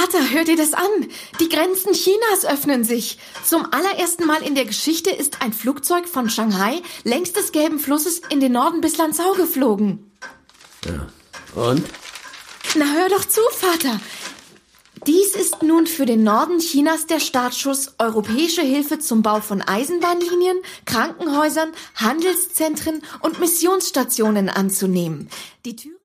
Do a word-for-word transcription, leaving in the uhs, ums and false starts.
Vater, hör dir das an. Die Grenzen Chinas öffnen sich. Zum allerersten Mal in der Geschichte ist ein Flugzeug von Shanghai längs des Gelben Flusses in den Norden bis Lanzhou geflogen. Ja. Und? Na, hör doch zu, Vater. Dies ist nun für den Norden Chinas der Startschuss, europäische Hilfe zum Bau von Eisenbahnlinien, Krankenhäusern, Handelszentren und Missionsstationen anzunehmen. Die Tür